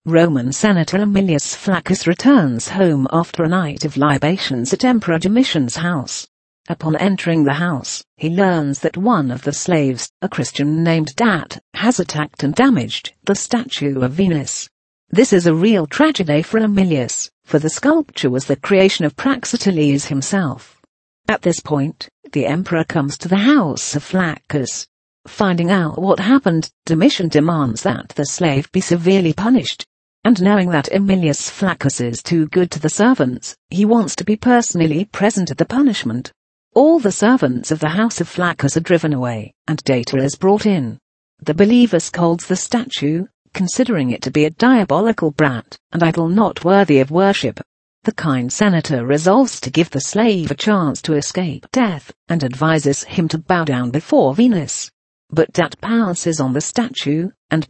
Roman Senator Aemilius Flaccus returns home after a night of libations at Emperor Domitian's house. Upon entering the house, he learns that one of the slaves, a Christian named Dat, has attacked and damaged the statue of Venus. This is a real tragedy for Aemilius, for the sculpture was the creation of Praxiteles himself. At this point, the emperor comes to the house of Flaccus. Finding out what happened, Domitian demands that the slave be severely punished. And knowing that Aemilius Flaccus is too good to the servants, he wants to be personally present at the punishment. All the servants of the house of Flaccus are driven away, and Data is brought in. The believer scolds the statue, considering it to be a diabolical brat, and idol not worthy of worship. The kind senator resolves to give the slave a chance to escape death, and advises him to bow down before Venus. But Dat pounces on the statue, and